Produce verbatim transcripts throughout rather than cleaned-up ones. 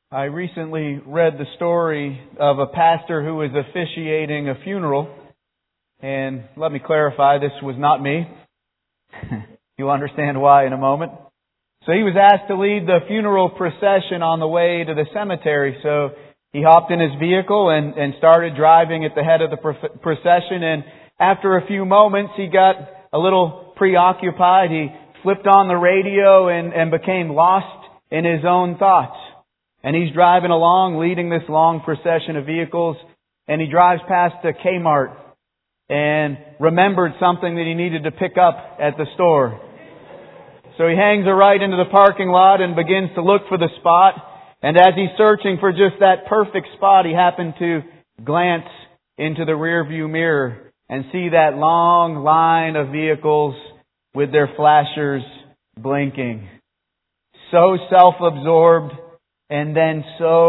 I recently read the story of a pastor who was officiating a funeral. And let me clarify, this was not me. You'll understand why in a moment. So he was asked to lead the funeral procession on the way to the cemetery. So he hopped in his vehicle and, and started driving at the head of the procession. And after a few moments, he got a little preoccupied. He flipped on the radio and, and became lost in his own thoughts. And he's driving along, leading this long procession of vehicles, and he drives past a Kmart and remembered something that he needed to pick up at the store. So he hangs a right into the parking lot and begins to look for the spot. And as he's searching for just that perfect spot, he happened to glance into the rearview mirror and see that long line of vehicles with their flashers blinking. So self-absorbed, and then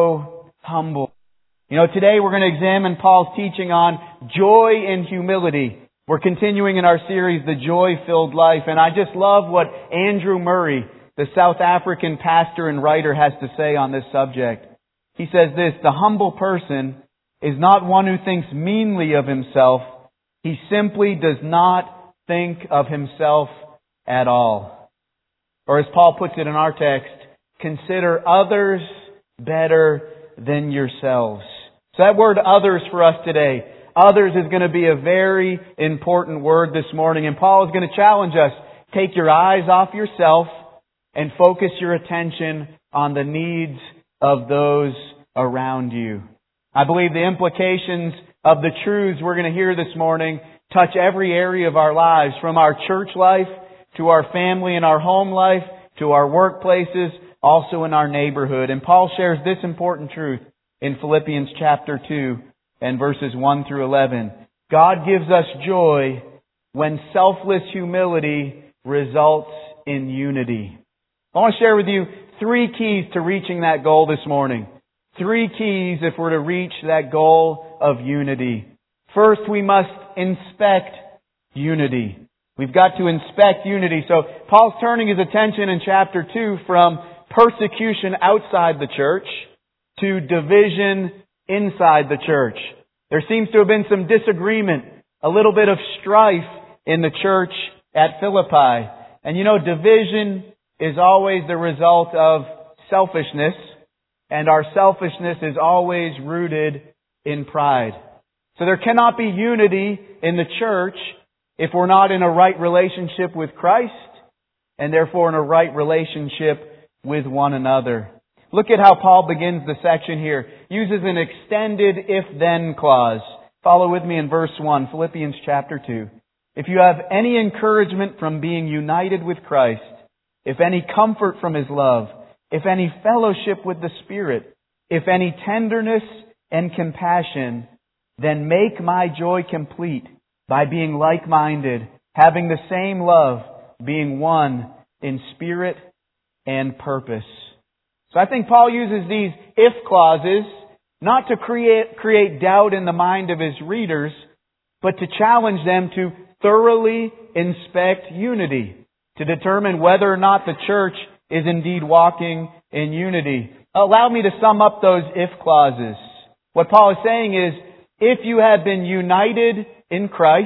so humble. You know, today we're going to examine Paul's teaching on joy and humility. We're continuing in our series, The Joy-Filled Life, and I just love what Andrew Murray, the South African pastor and writer, has to say on this subject. He says this: the humble person is not one who thinks meanly of himself. He simply does not think of himself at all. Or as Paul puts it in our text, consider others better than yourselves. So that word others for us today, others is going to be a very important word this morning. And Paul is going to challenge us. Take your eyes off yourself and focus your attention on the needs of those around you. I believe the implications of the truths we're going to hear this morning touch every area of our lives, from our church life to our family and our home life to our workplaces, also in our neighborhood. And Paul shares this important truth in Philippians chapter two and verses one through eleven. God gives us joy when selfless humility results in unity. I want to share with you three keys to reaching that goal this morning. Three keys if we're to reach that goal of unity. First, we must inspect unity. We've got to inspect unity. So Paul's turning his attention in chapter two from persecution outside the church to division inside the church. There seems to have been some disagreement, a little bit of strife in the church at Philippi. And you know, division is always the result of selfishness, and our selfishness is always rooted in pride. So there cannot be unity in the church if we're not in a right relationship with Christ, and therefore in a right relationship with one another. Look at how Paul begins the section here. Uses an extended if-then clause. Follow with me in verse one, Philippians chapter two. If you have any encouragement from being united with Christ, if any comfort from His love, if any fellowship with the Spirit, if any tenderness and compassion, then make my joy complete by being like-minded, having the same love, being one in spirit and purpose. So I think Paul uses these if clauses not to create create doubt in the mind of his readers, but to challenge them to thoroughly inspect unity, to determine whether or not the church is indeed walking in unity. Allow me to sum up those if clauses. What Paul is saying is, if you have been united in Christ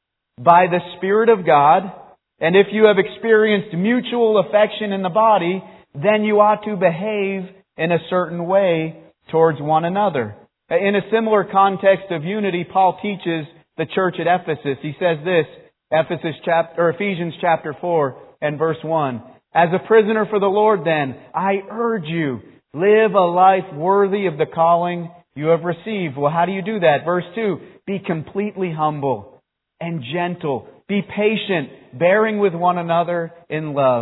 by the Spirit of God, and if you have experienced mutual affection in the body, then you ought to behave in a certain way towards one another. In a similar context of unity, Paul teaches the church at Ephesus. He says this, Ephesus chapter, or Ephesians chapter four and verse one. As a prisoner for the Lord then, I urge you, live a life worthy of the calling you have received. Well, how do you do that? Verse two, be completely humble and gentle. Be patient, bearing with one another in love.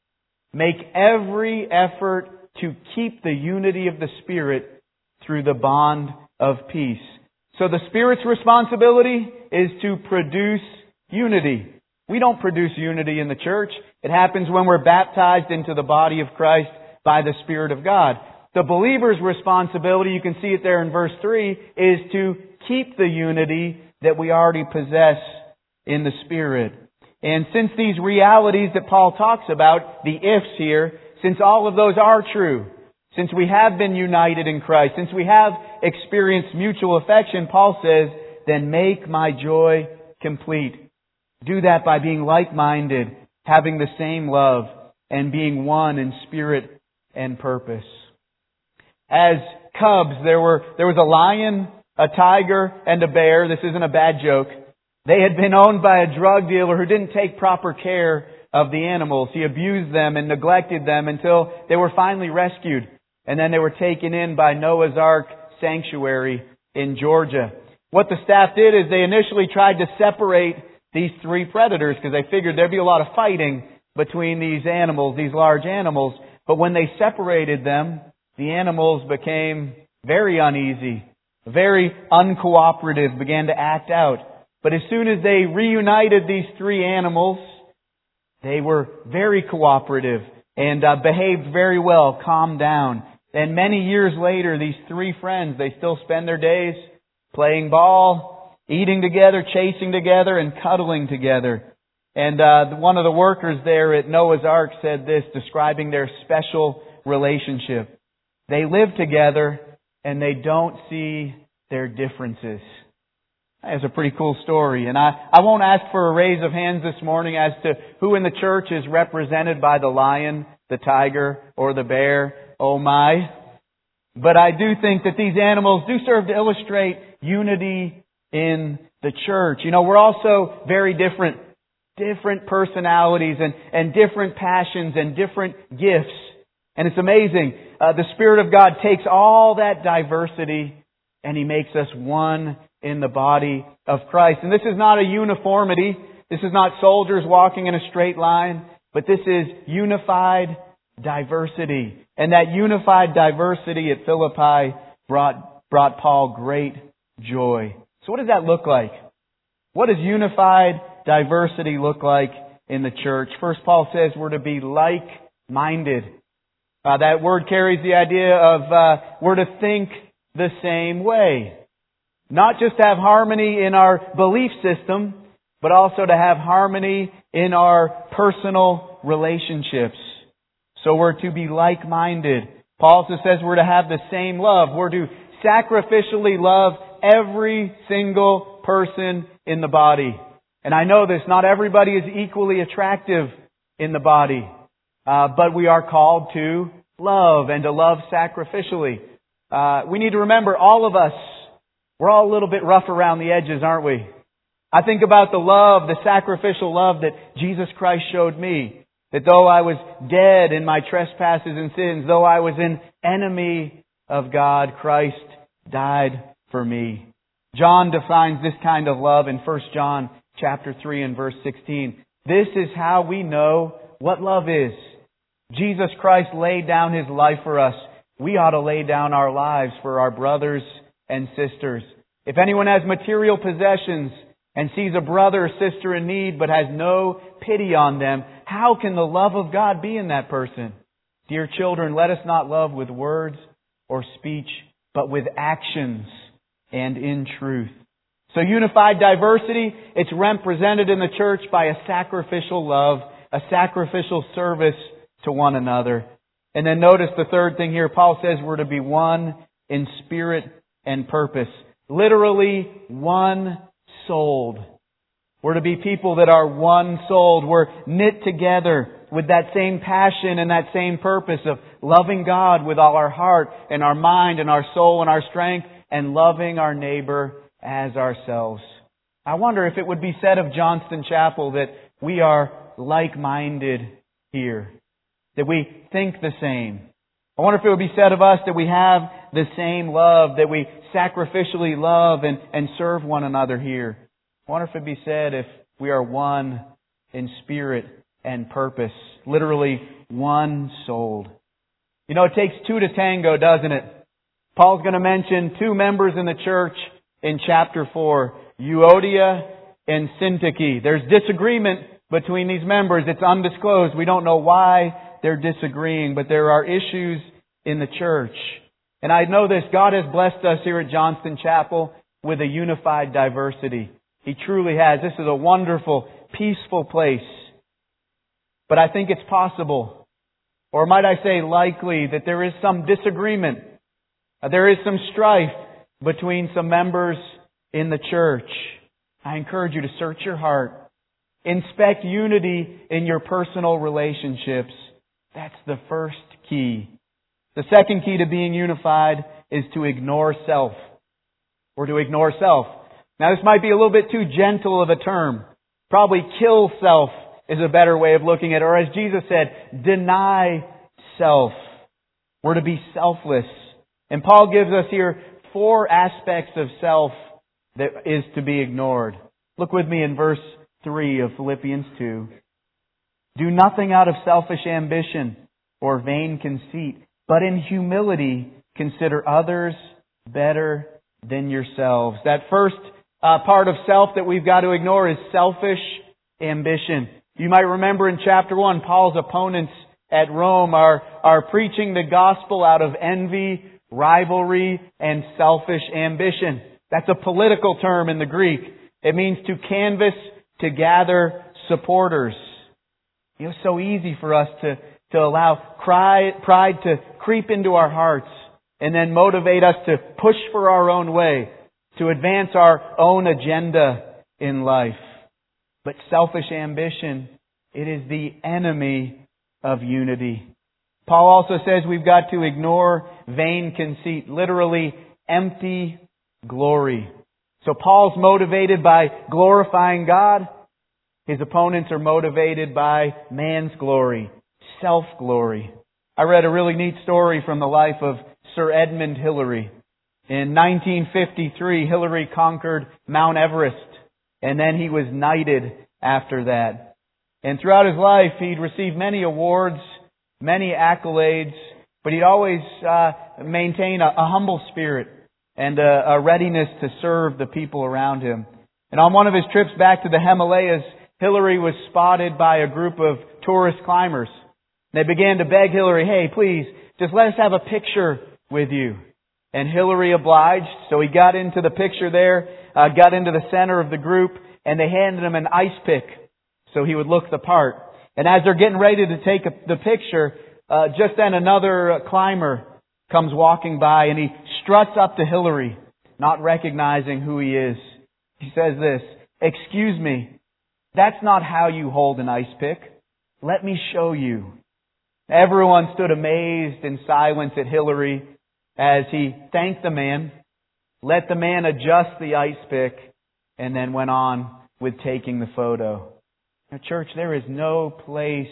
Make every effort to keep the unity of the Spirit through the bond of peace. So the Spirit's responsibility is to produce unity. We don't produce unity in the church. It happens when we're baptized into the body of Christ by the Spirit of God. The believer's responsibility, you can see it there in verse three, is to keep the unity that we already possess in the Spirit. And since these realities that Paul talks about, the ifs here, since all of those are true, since we have been united in Christ, since we have experienced mutual affection, Paul says, then make my joy complete. Do that by being like-minded, having the same love, and being one in spirit and purpose. As cubs, there were there was a lion, a tiger, and a bear. This isn't a bad joke. They had been owned by a drug dealer who didn't take proper care of the animals. He abused them and neglected them until they were finally rescued. And then they were taken in by Noah's Ark Sanctuary in Georgia. What the staff did is they initially tried to separate these three predators because they figured there'd be a lot of fighting between these animals, these large animals. But when they separated them, the animals became very uneasy, very uncooperative, began to act out. But as soon as they reunited these three animals, they were very cooperative and uh, behaved very well, calmed down. And many years later, these three friends, they still spend their days playing ball, eating together, chasing together, and cuddling together. And uh, one of the workers there at Noah's Ark said this, describing their special relationship. They live together and they don't see their differences. That's a pretty cool story. And I, I won't ask for a raise of hands this morning as to who in the church is represented by the lion, the tiger, or the bear. Oh my. But I do think that these animals do serve to illustrate unity in the church. You know, we're also very different. Different personalities and, and different passions and different gifts. And it's amazing. Uh, the Spirit of God takes all that diversity and He makes us one in the body of Christ. And this is not a uniformity. This is not soldiers walking in a straight line. But this is unified diversity. And that unified diversity at Philippi brought, brought Paul great joy. So what does that look like? What does unified diversity look like in the church? First, Paul says we're to be like-minded. Uh, that word carries the idea of uh, we're to think the same way. Not just to have harmony in our belief system, but also to have harmony in our personal relationships. So we're to be like-minded. Paul also says we're to have the same love. We're to sacrificially love every single person in the body. And I know this, not everybody is equally attractive in the body. Uh, but we are called to love and to love sacrificially. Uh, we need to remember, all of us, we're all a little bit rough around the edges, aren't we? I think about the love, the sacrificial love that Jesus Christ showed me. That though I was dead in my trespasses and sins, though I was an enemy of God, Christ died for me. John defines this kind of love in First John chapter three and verse sixteen. This is how we know what love is. Jesus Christ laid down His life for us. We ought to lay down our lives for our brothers and sisters. If anyone has material possessions and sees a brother or sister in need but has no pity on them, how can the love of God be in that person? Dear children, let us not love with words or speech, but with actions and in truth. So unified diversity, it's represented in the church by a sacrificial love, a sacrificial service to one another. And then notice the third thing here. Paul says we're to be one in spirit and purpose. Literally one-souled. We're to be people that are one-souled. We're knit together with that same passion and that same purpose of loving God with all our heart and our mind and our soul and our strength, and loving our neighbor as ourselves. I wonder if it would be said of Johnston Chapel that we are like-minded here. That we think the same. I wonder if it would be said of us that we have the same love, that we sacrificially love and, and serve one another here. I wonder if it would be said if we are one in spirit and purpose. Literally one-souled. You know, it takes two to tango, doesn't it? Paul's going to mention two members in the church in chapter four, Euodia and Syntyche. There's disagreement between these members. It's undisclosed. We don't know why they're disagreeing, but there are issues in the church. And I know this, God has blessed us here at Johnston Chapel with a unified diversity. He truly has. This is a wonderful, peaceful place. But I think it's possible, or might I say likely, that there is some disagreement. Uh, there is some strife between some members in the church. I encourage you to search your heart. Inspect unity in your personal relationships. That's the first key. The second key to being unified is to ignore self. Or to ignore self. Now this might be a little bit too gentle of a term. Probably kill self is a better way of looking at it. Or as Jesus said, deny self. We're to be selfless. And Paul gives us here four aspects of self that is to be ignored. Look with me in verse three of Philippians two. Do nothing out of selfish ambition or vain conceit, but in humility consider others better than yourselves. That first uh, part of self that we've got to ignore is selfish ambition. You might remember in chapter one, Paul's opponents at Rome are, are preaching the gospel out of envy, rivalry, and selfish ambition. That's a political term in the Greek. It means to canvass, to gather supporters. You know, it's so easy for us to, to allow pride, pride to creep into our hearts and then motivate us to push for our own way, to advance our own agenda in life. But selfish ambition, it is the enemy of unity. Paul also says we've got to ignore vain conceit, literally empty glory. So Paul's motivated by glorifying God. His opponents are motivated by man's glory, self-glory. I read a really neat story from the life of Sir Edmund Hillary. In nineteen fifty-three, Hillary conquered Mount Everest, and then he was knighted after that. And throughout his life, he'd received many awards, many accolades, but he'd always uh, maintain a, a humble spirit and a, a readiness to serve the people around him. And on one of his trips back to the Himalayas, Hillary was spotted by a group of tourist climbers. They began to beg Hillary, hey, please, just let us have a picture with you. And Hillary obliged, so he got into the picture there, uh, got into the center of the group, and they handed him an ice pick so he would look the part. And as they're getting ready to take a, the picture, uh, just then another climber comes walking by and he struts up to Hillary, not recognizing who he is. He says this, excuse me, that's not how you hold an ice pick. Let me show you. Everyone stood amazed in silence at Hillary as he thanked the man, let the man adjust the ice pick, and then went on with taking the photo. Now, church, there is no place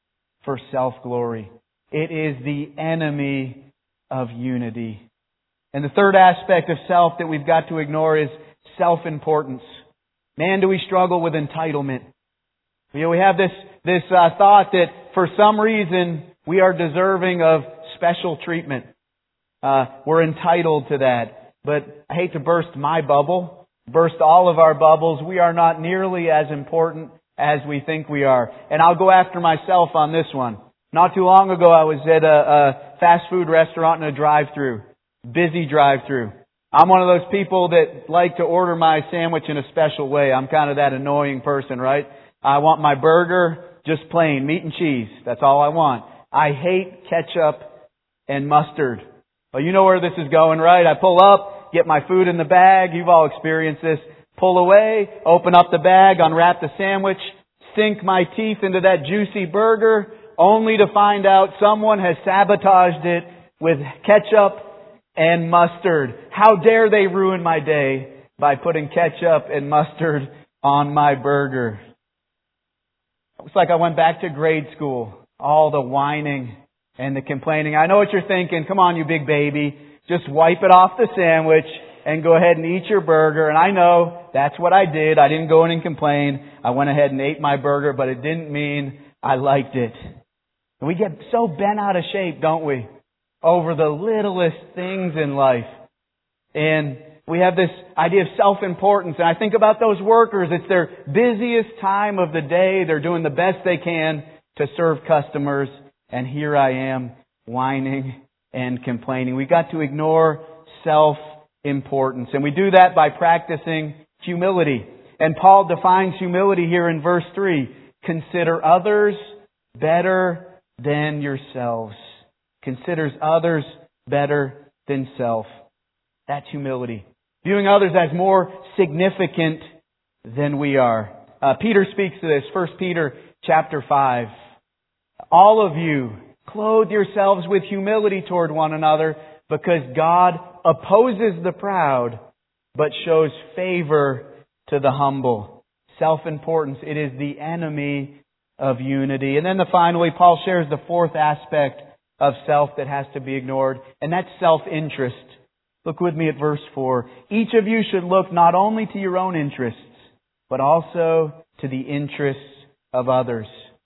for self-glory. It is the enemy of unity. And the third aspect of self that we've got to ignore is self-importance. Man, do we struggle with entitlement. You know, we have this, this uh, thought that for some reason we are deserving of special treatment. Uh, we're entitled to that. But I hate to burst my bubble, burst all of our bubbles. We are not nearly as important as we think we are. And I'll go after myself on this one. Not too long ago I was at a, a fast food restaurant in a drive-thru. Busy drive-thru. I'm one of those people that like to order my sandwich in a special way. I'm kind of that annoying person, right? I want my burger just plain, meat and cheese. That's all I want. I hate ketchup and mustard. Well, you know where this is going, right? I pull up, get my food in the bag. You've all experienced this. Pull away, open up the bag, unwrap the sandwich, sink my teeth into that juicy burger, only to find out someone has sabotaged it with ketchup and mustard. How dare they ruin my day by putting ketchup and mustard on my burger? It's like I went back to grade school. All the whining and the complaining. I know what you're thinking. Come on, you big baby. Just wipe it off the sandwich and go ahead and eat your burger. And I know that's what I did. I didn't go in and complain. I went ahead and ate my burger, but it didn't mean I liked it. And we get so bent out of shape, don't we? Over the littlest things in life. And we have this idea of self-importance. And I think about those workers. It's their busiest time of the day. They're doing the best they can to serve customers. And here I am whining and complaining. We've got to ignore self-importance. And we do that by practicing humility. And Paul defines humility here in verse three. Consider others better than yourselves, considers others better than self. That's humility. Viewing others as more significant than we are. Uh, Peter speaks to this, First Peter chapter five. All of you, clothe yourselves with humility toward one another, because God opposes the proud, but shows favor to the humble. Self-importance, it is the enemy of unity. And then the, finally, Paul shares the fourth aspect of self that has to be ignored, and that's self-interest. Look with me at verse four. Each of you should look not only to your own interests, but also to the interests of others.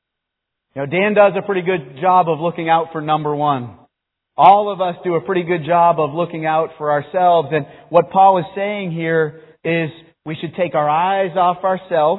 You know, Dan does a pretty good job of looking out for number one. All of us do a pretty good job of looking out for ourselves. And what Paul is saying here is we should take our eyes off ourselves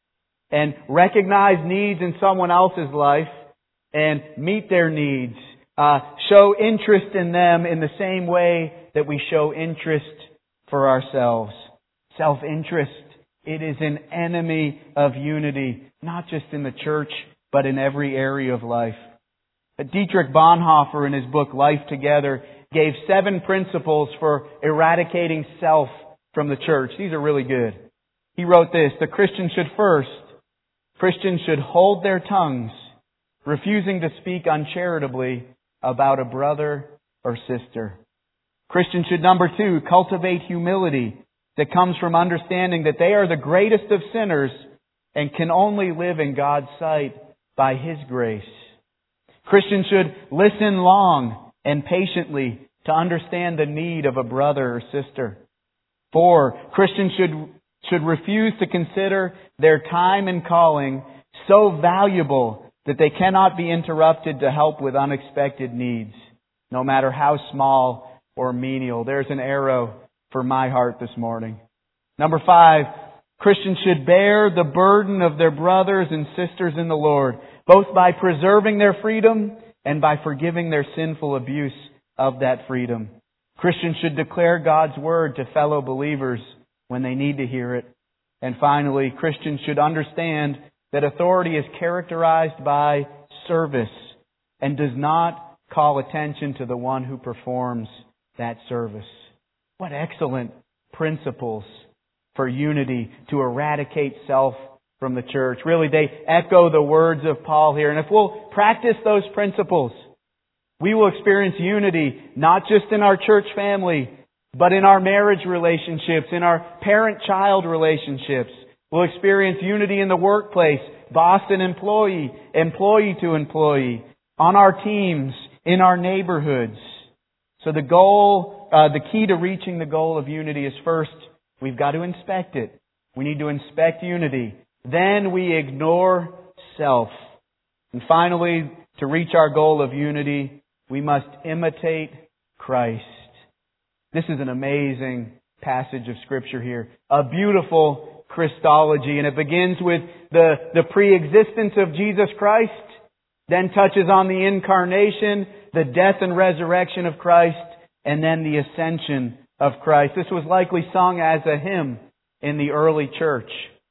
and recognize needs in someone else's life and meet their needs. Uh, show interest in them in the same way that we show interest for ourselves. Self-interest. It is an enemy of unity, not just in the church, but in every area of life. Dietrich Bonhoeffer, in his book Life Together, gave seven principles for eradicating self from the church. These are really good. He wrote this: the Christian should first, Christians should hold their tongues, refusing to speak uncharitably about a brother or sister. Christians should, number two, cultivate humility that comes from understanding that they are the greatest of sinners and can only live in God's sight by His grace. Christians should listen long and patiently to understand the need of a brother or sister. Four, Christians should, should refuse to consider their time and calling so valuable that they cannot be interrupted to help with unexpected needs, no matter how small or menial. There's an arrow for my heart this morning. Number five, Christians should bear the burden of their brothers and sisters in the Lord, both by preserving their freedom and by forgiving their sinful abuse of that freedom. Christians should declare God's Word to fellow believers when they need to hear it. And finally, Christians should understand that authority is characterized by service and does not call attention to the one who performs that service. What excellent principles for unity to eradicate self from the church. Really, they echo the words of Paul here. And if we'll practice those principles, we will experience unity not just in our church family, but in our marriage relationships, in our parent-child relationships. We'll experience unity in the workplace, boss and employee, employee to employee, on our teams, in our neighborhoods. So the goal, uh, the key to reaching the goal of unity is first, we've got to inspect it. We need to inspect unity. Then we ignore self. And finally, to reach our goal of unity, we must imitate Christ. This is an amazing passage of Scripture here. A beautiful Christology. And it begins with the, the pre-existence of Jesus Christ, then touches on the incarnation, the death and resurrection of Christ, and then the ascension of Christ. This was likely sung as a hymn in the early church.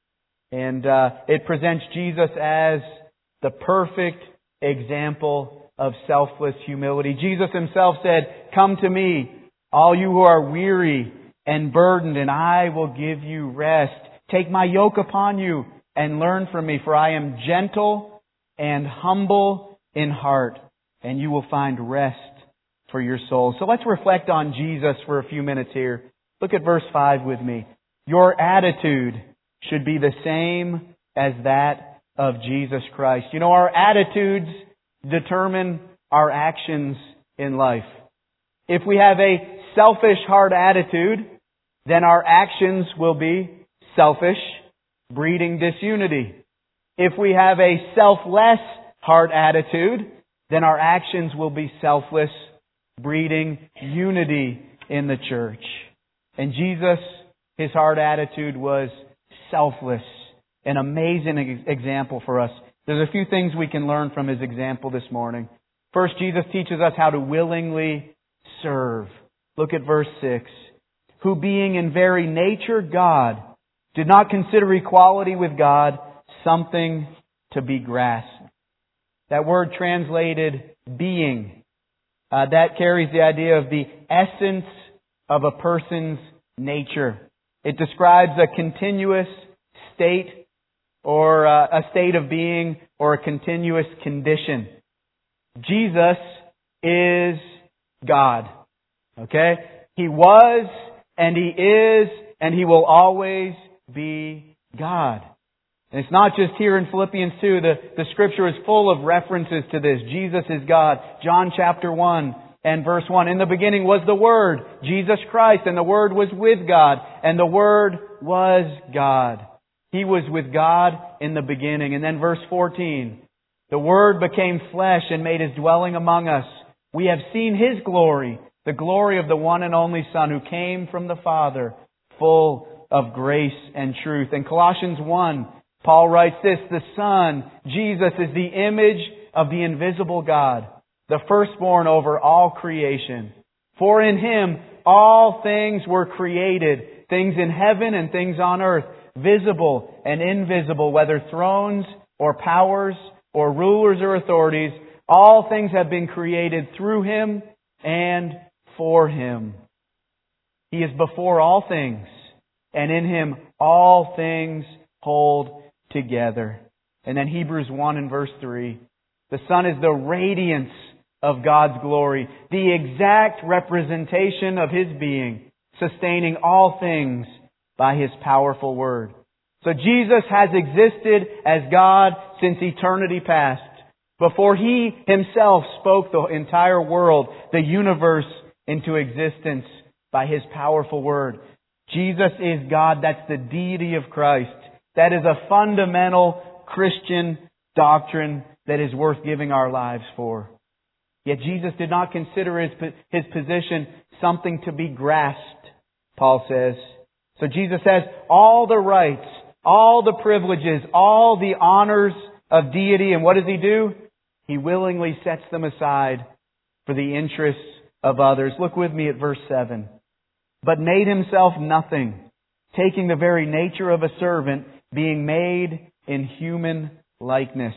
And uh, it presents Jesus as the perfect example of selfless humility. Jesus Himself said, "Come to me, all you who are weary and burdened, and I will give you rest. Take my yoke upon you and learn from me, for I am gentle and humble in heart, and you will find rest for your soul." So let's reflect on Jesus for a few minutes here. Look at verse five with me. Your attitude should be the same as that of Jesus Christ. You know, our attitudes determine our actions in life. If we have a selfish heart attitude, then our actions will be selfish, breeding disunity. If we have a selfless heart attitude, then our actions will be selfless, breeding unity in the church. And Jesus, His heart attitude was selfless. An amazing example for us. There's a few things we can learn from His example this morning. First, Jesus teaches us how to willingly serve. Look at verse six. Who being in very nature God, did not consider equality with God something to be grasped. That word translated being, uh, that carries the idea of the essence of a person's nature. It describes a continuous state or uh, a state of being or a continuous condition. Jesus is God. Okay? He was and He is and He will always be God. And it's not just here in Philippians two. The, the Scripture is full of references to this. Jesus is God. John chapter one and verse one. In the beginning was the Word, Jesus Christ, and the Word was with God, and the Word was God. He was with God in the beginning. And then verse fourteen. The Word became flesh and made His dwelling among us. We have seen His glory, the glory of the one and only Son who came from the Father, full of grace and truth. In Colossians one, Paul writes this, the Son, Jesus, is the image of the invisible God, the firstborn over all creation. For in Him all things were created, things in heaven and things on earth, visible and invisible, whether thrones or powers or rulers or authorities. All things have been created through Him and for Him. He is before all things, and in Him all things hold together. And then Hebrews one and verse three. The Son is the radiance of God's glory, the exact representation of His being, sustaining all things by His powerful Word. So Jesus has existed as God since eternity past. Before He Himself spoke the entire world, the universe, into existence by His powerful Word. Jesus is God. That's the deity of Christ. That is a fundamental Christian doctrine that is worth giving our lives for. Yet Jesus did not consider His, his position something to be grasped, Paul says. So Jesus has all the rights, all the privileges, all the honors of deity. And what does He do? He willingly sets them aside for the interests of others. Look with me at verse seven. But made Himself nothing, taking the very nature of a servant, being made in human likeness.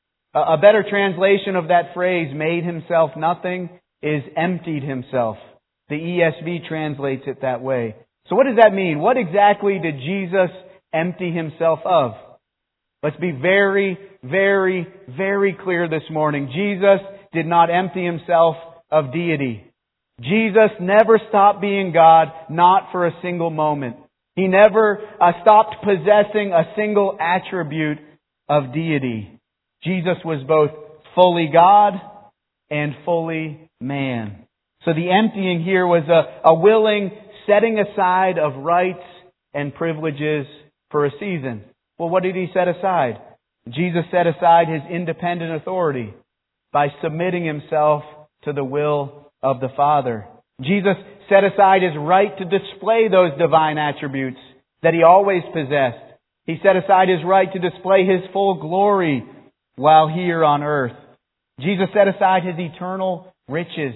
A better translation of that phrase, made Himself nothing, is emptied Himself. The E S V translates it that way. So what does that mean? What exactly did Jesus empty Himself of? Let's be very, very, very clear this morning. Jesus did not empty Himself of deity. Jesus never stopped being God, not for a single moment. He never uh, stopped possessing a single attribute of deity. Jesus was both fully God and fully man. So the emptying here was a, a willing setting aside of rights and privileges for a season. Well, what did He set aside? Jesus set aside His independent authority by submitting Himself to the will of the Father. Jesus set aside His right to display those divine attributes that He always possessed. He set aside His right to display His full glory while here on earth. Jesus set aside His eternal riches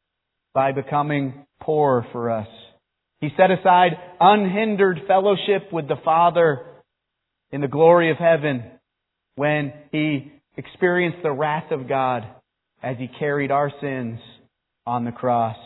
by becoming poor for us. He set aside unhindered fellowship with the Father in the glory of heaven when He experienced the wrath of God as He carried our sins on the cross.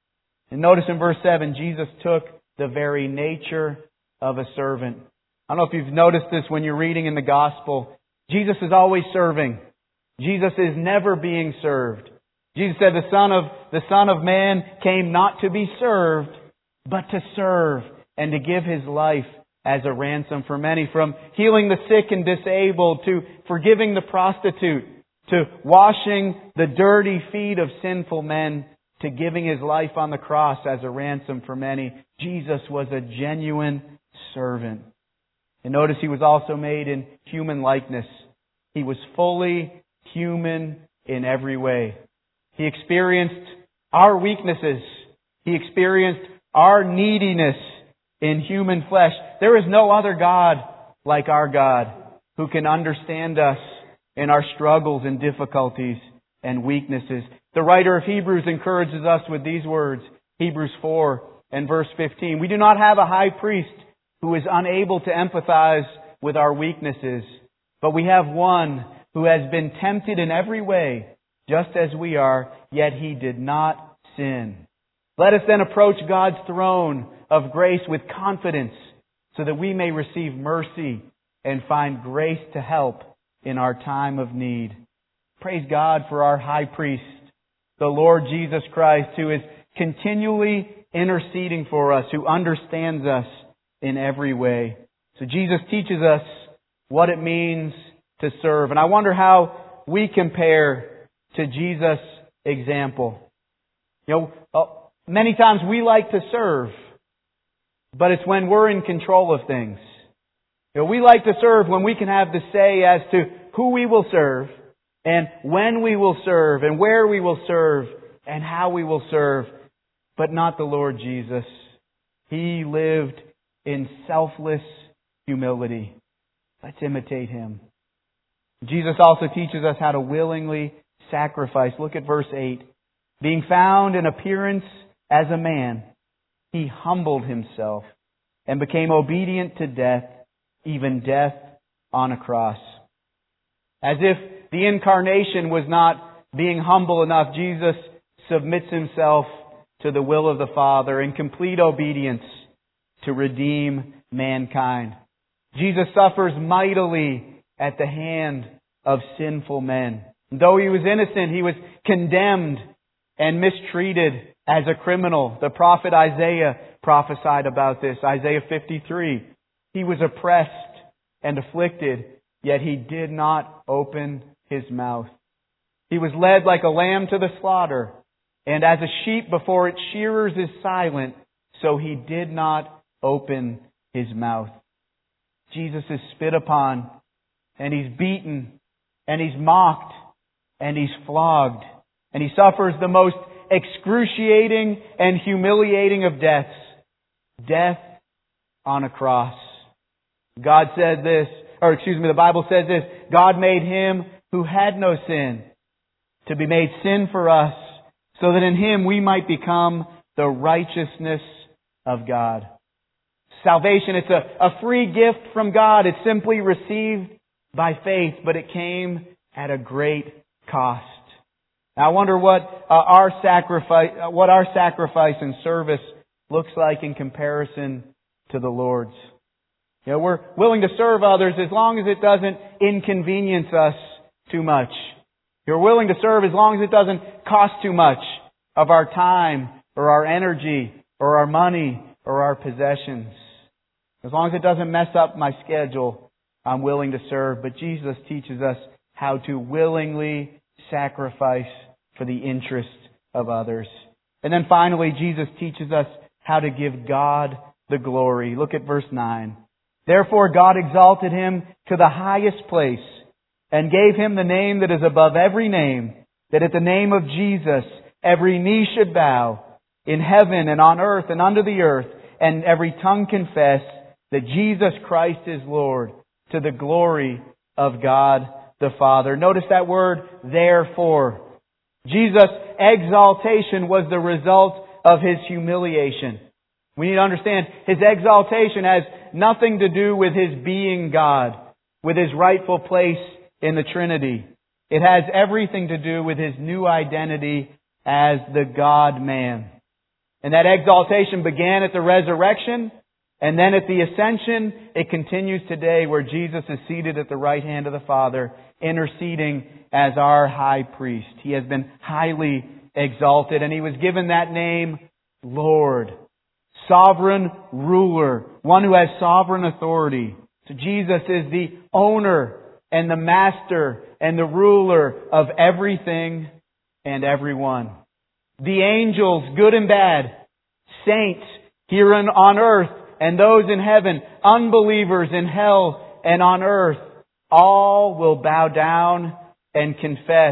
And notice in verse seven, Jesus took the very nature of a servant. I don't know if you've noticed this when you're reading in the Gospel. Jesus is always serving. Jesus is never being served. Jesus said the Son of, the Son of Man came not to be served, but to serve and to give His life as a ransom for many. From healing the sick and disabled, to forgiving the prostitute, to washing the dirty feet of sinful men, to giving His life on the cross as a ransom for many. Jesus was a genuine servant. And notice He was also made in human likeness. He was fully human in every way. He experienced our weaknesses. He experienced our neediness in human flesh. There is no other God like our God who can understand us in our struggles and difficulties and weaknesses. The writer of Hebrews encourages us with these words, Hebrews four and verse fifteen. We do not have a high priest who is unable to empathize with our weaknesses, but we have one who has been tempted in every way, just as we are, yet He did not sin. Let us then approach God's throne of grace with confidence, so that we may receive mercy and find grace to help in our time of need. Praise God for our high priest, the Lord Jesus Christ, who is continually interceding for us, who understands us in every way. So Jesus teaches us what it means to serve. And I wonder how we compare to Jesus' example. You know, many times we like to serve, but it's when we're in control of things. You know, we like to serve when we can have the say as to who we will serve, and when we will serve, and where we will serve, and how we will serve, but not the Lord Jesus. He lived in selfless humility. Let's imitate Him. Jesus also teaches us how to willingly sacrifice. Look at verse eight. Being found in appearance as a man, He humbled Himself and became obedient to death, even death on a cross. As if the incarnation was not being humble enough, Jesus submits Himself to the will of the Father in complete obedience to redeem mankind. Jesus suffers mightily at the hand of sinful men. Though He was innocent, He was condemned and mistreated as a criminal. The prophet Isaiah prophesied about this. Isaiah fifty-three. He was oppressed and afflicted, yet He did not open His mouth. He was led like a lamb to the slaughter, and as a sheep before its shearers is silent, so He did not open His mouth. Jesus is spit upon, and He's beaten, and He's mocked, and He's flogged, and He suffers the most excruciating and humiliating of deaths, death on a cross. God said this, or excuse me, the Bible says this, God made Him who had no sin to be made sin for us, so that in Him we might become the righteousness of God. Salvation, it's a, a free gift from God. It's simply received by faith, but it came at a great cost. Now, I wonder what uh, our sacrifice, uh, what our sacrifice and service looks like in comparison to the Lord's. You know, we're willing to serve others as long as it doesn't inconvenience us too much. You're willing to serve as long as it doesn't cost too much of our time or our energy or our money or our possessions. As long as it doesn't mess up my schedule, I'm willing to serve. But Jesus teaches us how to willingly sacrifice for the interest of others. And then finally, Jesus teaches us how to give God the glory. Look at verse nine. Therefore God exalted Him to the highest place and gave Him the name that is above every name, that at the name of Jesus every knee should bow, in heaven and on earth and under the earth, and every tongue confess that Jesus Christ is Lord, to the glory of God the Father. Notice that word, therefore. Jesus' exaltation was the result of His humiliation. We need to understand His exaltation has nothing to do with His being God, with His rightful place in the Trinity. It has everything to do with His new identity as the God-man. And that exaltation began at the resurrection, and then at the ascension, it continues today where Jesus is seated at the right hand of the Father, interceding as our high priest. He has been highly exalted, and He was given that name, Lord. Sovereign ruler, one who has sovereign authority. So Jesus is the owner and the master and the ruler of everything and everyone. The angels, good and bad, saints here on earth and those in heaven, unbelievers in hell and on earth, all will bow down and confess,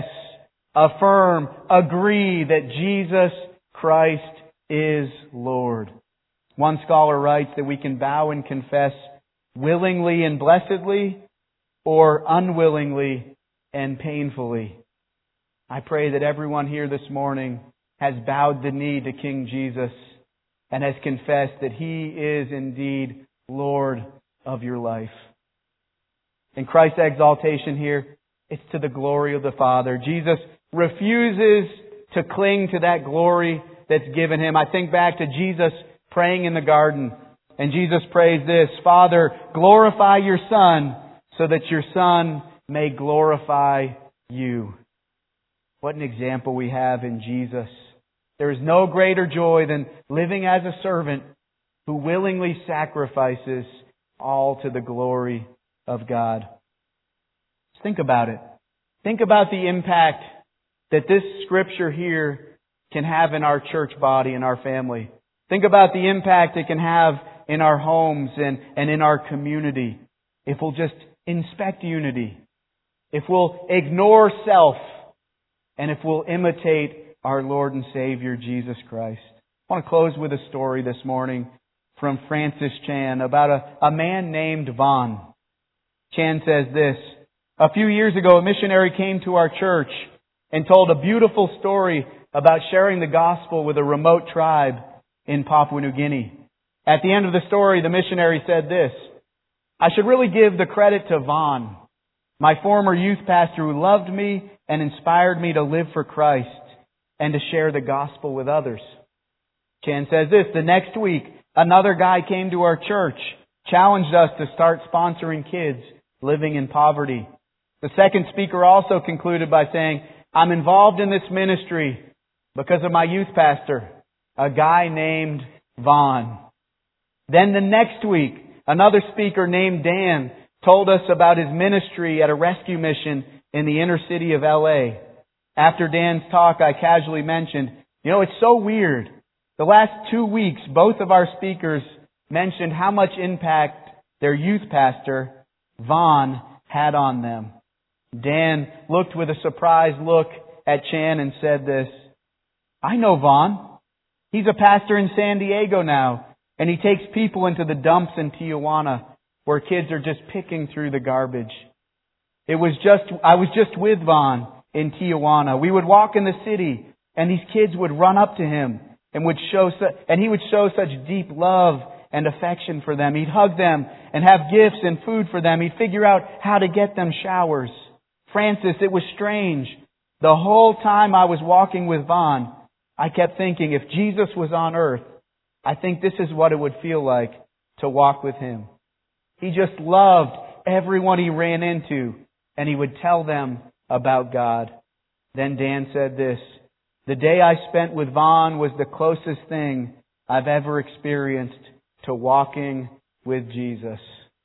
affirm, agree that Jesus Christ is Lord. One scholar writes that we can bow and confess willingly and blessedly, or unwillingly and painfully. I pray that everyone here this morning has bowed the knee to King Jesus and has confessed that He is indeed Lord of your life. In Christ's exaltation here, it's to the glory of the Father. Jesus refuses to cling to that glory that's given Him. I think back to Jesus praying in the garden. And Jesus prays this, Father, glorify your Son so that your Son may glorify you. What an example we have in Jesus. There is no greater joy than living as a servant who willingly sacrifices all to the glory of God. Just think about it. Think about the impact that this scripture here can have in our church body and our family. Think about the impact it can have in our homes and, and in our community. If we'll just inspect unity. If we'll ignore self. And if we'll imitate our Lord and Savior, Jesus Christ. I want to close with a story this morning from Francis Chan about a, a man named Vaughn. Chan says this, a few years ago a missionary came to our church and told a beautiful story about sharing the gospel with a remote tribe in Papua New Guinea. At the end of the story, the missionary said this, I should really give the credit to Vaughn, my former youth pastor who loved me and inspired me to live for Christ and to share the gospel with others. Chan says this, the next week, another guy came to our church, challenged us to start sponsoring kids living in poverty. The second speaker also concluded by saying, I'm involved in this ministry because of my youth pastor, a guy named Vaughn. Then the next week, another speaker named Dan told us about his ministry at a rescue mission in the inner city of L A. After Dan's talk, I casually mentioned, you know, it's so weird. The last two weeks, both of our speakers mentioned how much impact their youth pastor, Vaughn, had on them. Dan looked with a surprised look at Chan and said this, I know Vaughn. He's a pastor in San Diego now, and he takes people into the dumps in Tijuana where kids are just picking through the garbage. It was just, I was just with Vaughn in Tijuana. We would walk in the city and these kids would run up to him and would show, and he would show such deep love and affection for them. He'd hug them and have gifts and food for them. He'd figure out how to get them showers. Francis, it was strange. The whole time I was walking with Vaughn, I kept thinking, if Jesus was on earth, I think this is what it would feel like to walk with Him. He just loved everyone he ran into, and he would tell them about God. Then Dan said this, the day I spent with Vaughn was the closest thing I've ever experienced to walking with Jesus.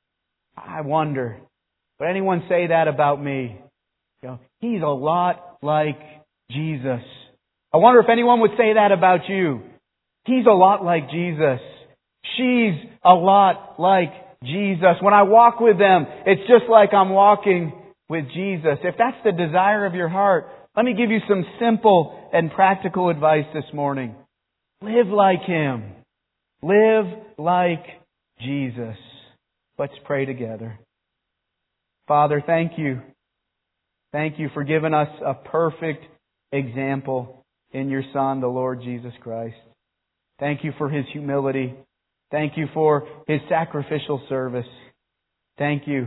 I wonder, would anyone say that about me? You know, he's a lot like Jesus. I wonder if anyone would say that about you. He's a lot like Jesus. She's a lot like Jesus. When I walk with them, it's just like I'm walking with Jesus. If that's the desire of your heart, let me give you some simple and practical advice this morning. Live like Him. Live like Jesus. Let's pray together. Father, thank you. Thank you for giving us a perfect example in your Son, the Lord Jesus Christ. Thank you for His humility. Thank you for His sacrificial service. Thank you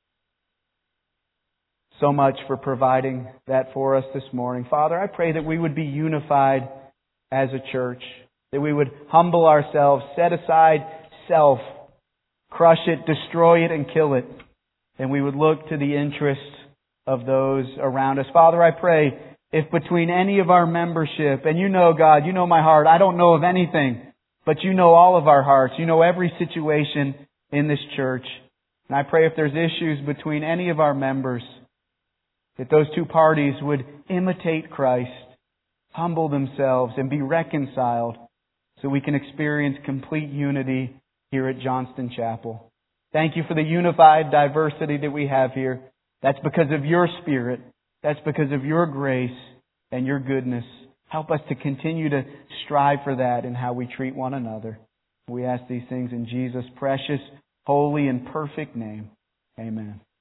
so much for providing that for us this morning. Father, I pray that we would be unified as a church, that we would humble ourselves, set aside self, crush it, destroy it, and kill it, and we would look to the interests of those around us. Father, I pray if between any of our membership, and you know, God, you know my heart, I don't know of anything, but you know all of our hearts. You know every situation in this church. And I pray if there's issues between any of our members, that those two parties would imitate Christ, humble themselves, and be reconciled so we can experience complete unity here at Johnston Chapel. Thank you for the unified diversity that we have here. That's because of your Spirit. That's because of your grace and your goodness. Help us to continue to strive for that in how we treat one another. We ask these things in Jesus' precious, holy, and perfect name. Amen.